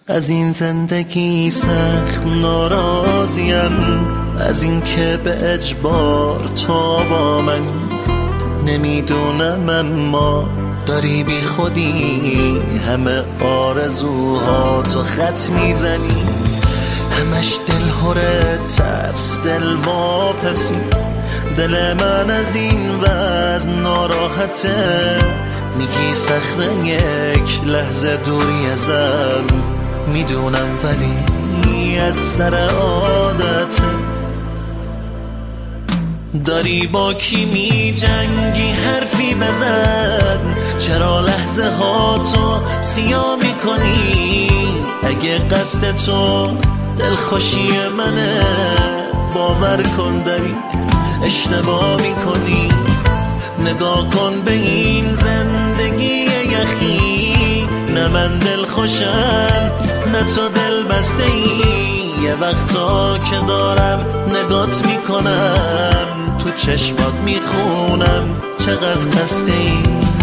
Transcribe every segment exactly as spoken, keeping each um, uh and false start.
از این زندگی سخت ناراضیم، از این که به اجبار تو با من. نمیدونم اما داری بی خودی همه آرزوهاتو خط میزنی، همش دل هره ترس دل واپسی. دل من از این وضع ناراحته، میگی سخته یک لحظه دوری ازم. میدونم ولی از سر عادته. داری با کی می جنگی حرفی بزن، چرا لحظه ها تو سیاه می کنی؟ اگه قصد تو دلخوشی منه، باور کن داری اشتباه می کنی. نگاه کن به این زندگی یخی، نه من دل خوشم نه تو دل بسته ای. یه وقتا که دارم نگات میکنم، تو چشمات میخونم چقدر خسته ای.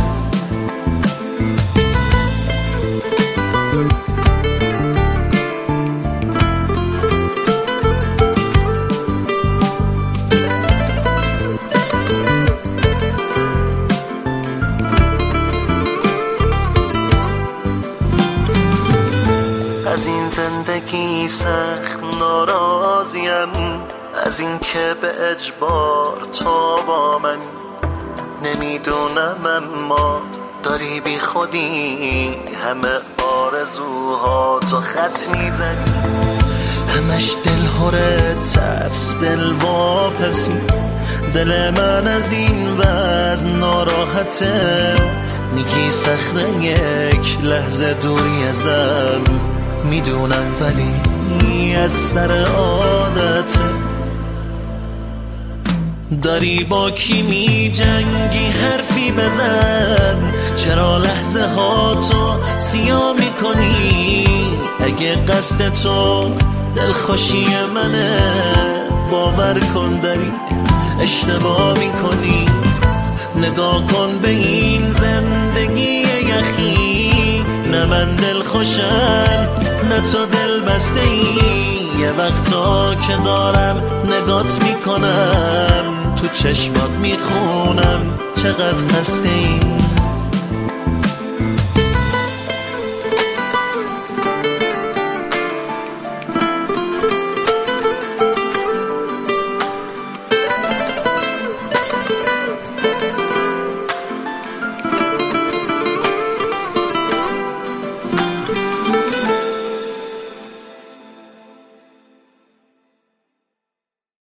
از این زندگی سخت ناراضیم، از این که به اجبار تو با من. نمیدونم اما داری بی خودی همه آرزوهاتو خط میزنی، همش دل هره ترس دل واپسی. دل من از این وضع ناراحته، میگی سخته یک لحظه دوری ازم. میدونم ولی از سر عادته. داری با کی می جنگی حرفی بزن، چرا لحظه ها تو سیاه می کنی؟ اگه قصد تو دلخوشی منه، باور کن داری اشتباه می کنی. نگاه کن به این زندگی یخی، نه من دل خوشم نه تو دل بسته ای. یه وقتا که دارم نگات میکنم، تو چشمات میخونم چقدر خسته ای.